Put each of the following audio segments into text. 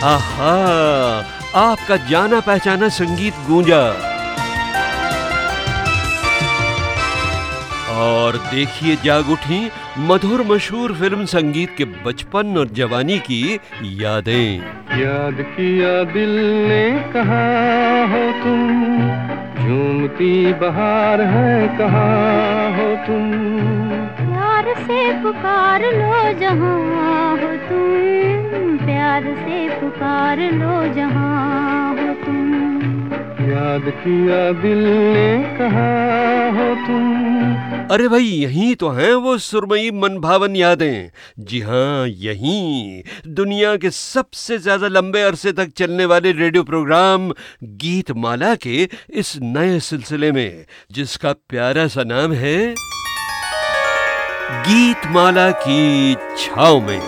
आहा, आपका जाना पहचाना संगीत गूंजा। और देखिए जाग उठी मधुर मशहूर फिल्म संगीत के बचपन और जवानी की यादें। याद किया दिल ने कहाँ हो तुम, झूमती बहार है कहाँ हो तुम, प्यार से पुकार लो जहाँ हो तुम, प्यार से पुकार लो जहाँ हो तुम। याद किया दिल ने कहाँ हो तुम। अरे भाई यहीं तो हैं वो सुरमई मनभावन यादें। जी हाँ, यहीं दुनिया के सबसे ज्यादा लंबे अरसे तक चलने वाले रेडियो प्रोग्राम गीत माला के इस नए सिलसिले में, जिसका प्यारा सा नाम है गीत माला की छाव में।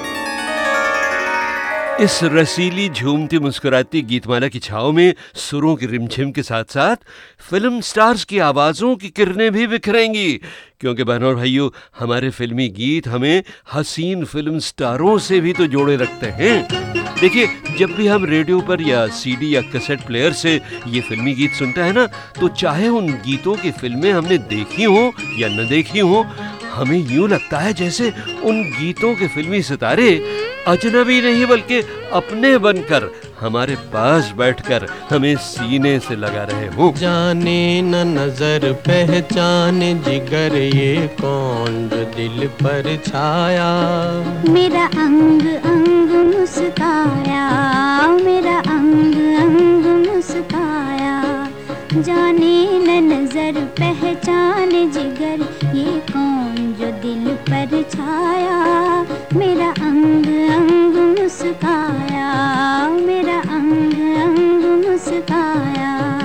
इस रसीली झूमती मुस्कुराती गीतमाला की छाव में सुरों की रिमझिम के साथ साथ फिल्म स्टार्स की आवाज़ों की किरणें भी बिखरेंगी, क्योंकि बहनों और भाइयों, हमारे फिल्मी गीत हमें हसीन फिल्म स्टारों से भी तो जोड़े रखते हैं। देखिए, जब भी हम रेडियो पर या सीडी या कैसेट प्लेयर से ये फिल्मी गीत सुनते हैं ना, तो चाहे उन गीतों की फिल्में हमने देखी हो या न देखी हो, हमें यूं लगता है जैसे उन गीतों के फिल्मी सितारे अजनबी नहीं बल्कि अपने बनकर हमारे पास बैठकर हमें सीने से लगा रहे हो। जाने न नजर पहचाने जिगर ये कौन जो दिल पर छाया, मेरा अंग अंग मुस्काया, मेरा अंग अंग मुस्काया। जाने न नजर पहचाने जिगर ये कौन जो दिल पर छाया, मेरा अंग अंग मुस्काया, मेरा अंग अंग मुस्काया।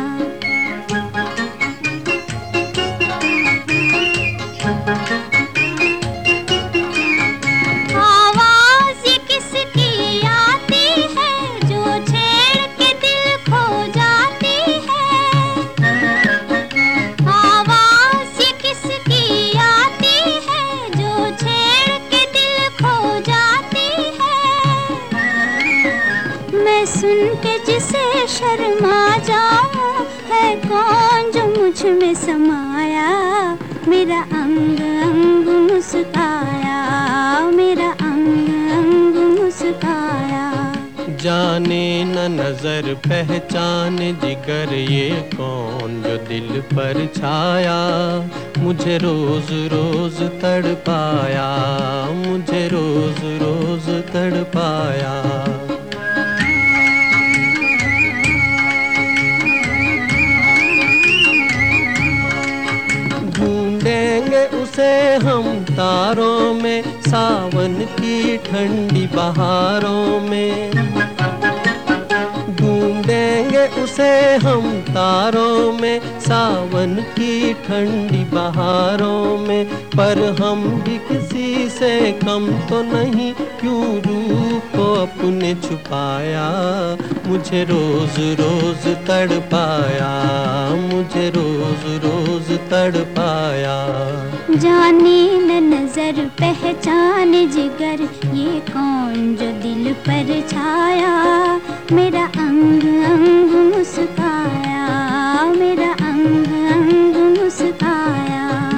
आवाज़ ये किसकी आती है जो छेड़ के दिल खो जाती है, आवाज़ ये किसकी आती है जो छेड़ के दिल खो जाती है। मैं सुन के जिसे शर्मा जाऊं, है कौन जो मुझ में समाया, मेरा अंग अंग मुस्काया, मेरा अंग अंग मुस्काया। जाने न नजर पहचाने जिगर ये कौन जो दिल पर छाया, मुझे रोज रोज तड़पाया, मुझे रोज रोज तड़पाया। ढूंढेंगे उसे हम तारों में, सावन की ठंडी बहारों में, ढूंढेंगे उसे हम तारों में, सावन की ठंडी बहारों में। पर हम भी किसी से कम तो नहीं, क्यों रूप को अपने छुपाया, मुझे रोज रोज तड़पाया, मुझे रोज रोज तड़पाया। जाने न नजर पहचाने जिगर ये कौन जो दिल पर छाया, मेरा अंग अंग मुस्काया, मेरा अंग अंग मुस्काया।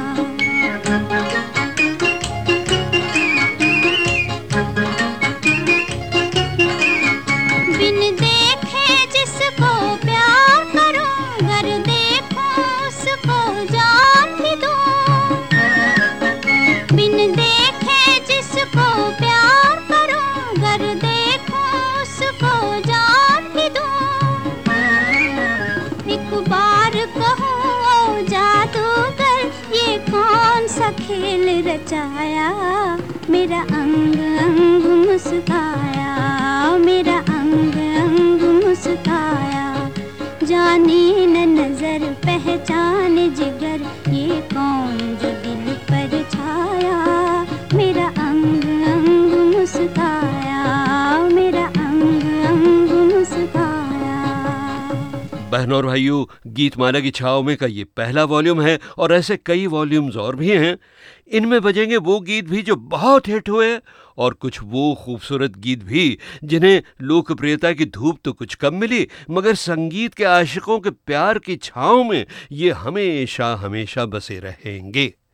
बिन देखे जिसको प्यार करूं, गर देखूं उसको जान भी दूं, बिन देखे जिसको प्यार करूं, गर देखूं उसको जान भी दूं। एक बार कहूं ओ जादूगर ये कौन सा खेल रचाया, मेरा अंग अंग मुस्काया, मेरा अंग अंग मुस्काया। जाने न नजर पहचाने जिगर ये कौन जो दिल पर छाया, मेरा अंग अंग मुस्काया, मेरा अंग अंग मुस्काया। बहनों और भाइयों, गीतमाला की छाव में का ये पहला वॉल्यूम है और ऐसे कई वॉल्यूम्स और भी हैं। इनमें बजेंगे वो गीत भी जो बहुत हिट हुए और कुछ वो खूबसूरत गीत भी जिन्हें लोकप्रियता की धूप तो कुछ कम मिली, मगर संगीत के आशिकों के प्यार की छाव में ये हमेशा हमेशा बसे रहेंगे।